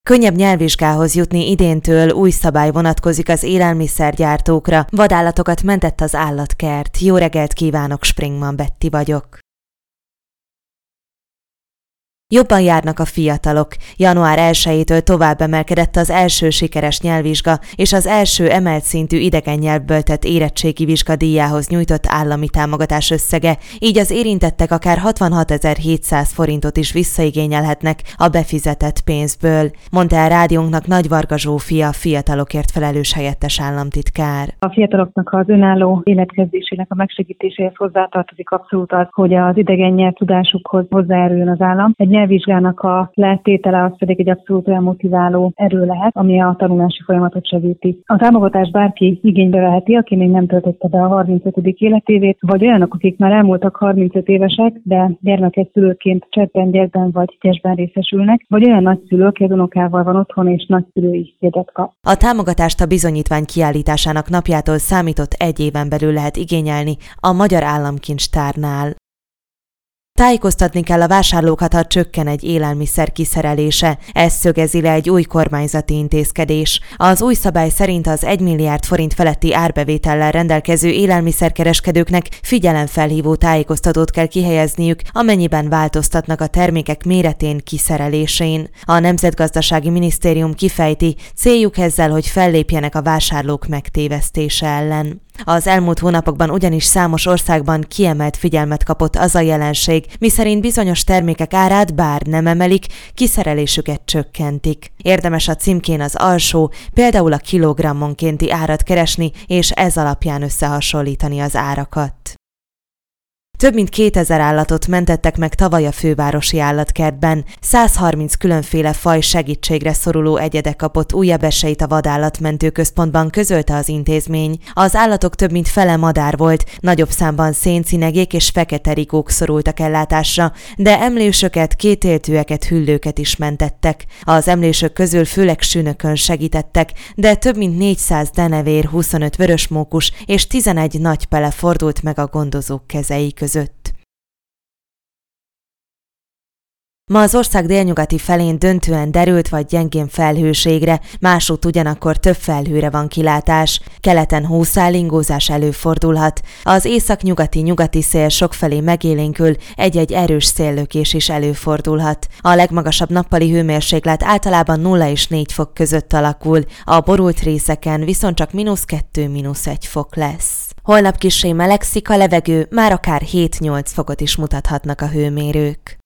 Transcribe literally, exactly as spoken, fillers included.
Könnyebb nyelvvizsgához jutni idéntől új szabály vonatkozik az élelmiszergyártókra. Vadállatokat mentett az állatkert. Jó reggelt kívánok, Springman Betty vagyok. Jobban járnak a fiatalok. január elsejétől tovább emelkedett az első sikeres nyelvvizsga és az első emelt szintű idegen nyelvből tett érettségi vizsga díjához nyújtott állami támogatás összege, így az érintettek akár hatvanhatezer-hétszáz forintot is visszaigényelhetnek a befizetett pénzből, mondta el rádiónknak Nagy Varga Zsófia, fiatalokért felelős helyettes államtitkár. A fiataloknak az önálló életkezdésének a megsegítéséhez hozzátartozik abszolút az, hogy az idegen nyelvtudásukhoz hozzájáruljon az állam. Egy nyelvvizsgának a letétele az pedig egy abszolút olyan motiváló erő lehet, ami a tanulási folyamatot segíti. A támogatást bárki igénybe veheti, aki még nem töltötte be a harmincötödik életévét, vagy olyanok, akik már elmúltak harmincöt évesek, de gyermeket szülőként csettben, vagy gyesben részesülnek, vagy olyan nagyszülő, aki az unokával van otthon és nagyszülői jegyet kap. A támogatást a bizonyítvány kiállításának napjától számított egy éven belül lehet igényelni a Magyar Államkincstárnál. Tájékoztatni kell a vásárlókat, ha csökken egy élelmiszer kiszerelése. Ezt szögezi le egy új kormányzati intézkedés. Az új szabály szerint az egy milliárd forint feletti árbevétellel rendelkező élelmiszerkereskedőknek figyelemfelhívó tájékoztatót kell kihelyezniük, amennyiben változtatnak a termékek méretén, kiszerelésén. A Nemzetgazdasági Minisztérium kifejti, céljuk ezzel, hogy fellépjenek a vásárlók megtévesztése ellen. Az elmúlt hónapokban ugyanis számos országban kiemelt figyelmet kapott az a jelenség, miszerint bizonyos termékek árát bár nem emelik, kiszerelésüket csökkentik. Érdemes a címkén az alsó, például a kilogrammonkénti árat keresni, és ez alapján összehasonlítani az árakat. Több mint kétezer állatot mentettek meg tavaly a fővárosi állatkertben. százharminc különféle faj segítségre szoruló egyede kapott újabb esélyt a vadállatmentő központban, közölte az intézmény. Az állatok több mint fele madár volt, nagyobb számban széncinegék és fekete rigók szorultak ellátásra, de emlősöket, kétéltűeket, hüllőket is mentettek. Az emlősök közül főleg sünökön segítettek, de több mint négyszáz denevér, huszonöt vörösmókus és tizenegy nagypele fordult meg a gondozók kezei között. Ma az ország délnyugati felén döntően derült vagy gyengén felhőségre, másút ugyanakkor több felhőre van kilátás. Keleten hószálingózás előfordulhat. Az északnyugati nyugati szél sokfelé megélénkül, egy-egy erős széllökés is előfordulhat. A legmagasabb nappali hőmérséklet általában nulla és négy fok között alakul, a borult részeken viszont csak mínusz kettő, mínusz egy fok lesz. Holnap kissé melegszik a levegő, már akár hét-nyolc fokot is mutathatnak a hőmérők.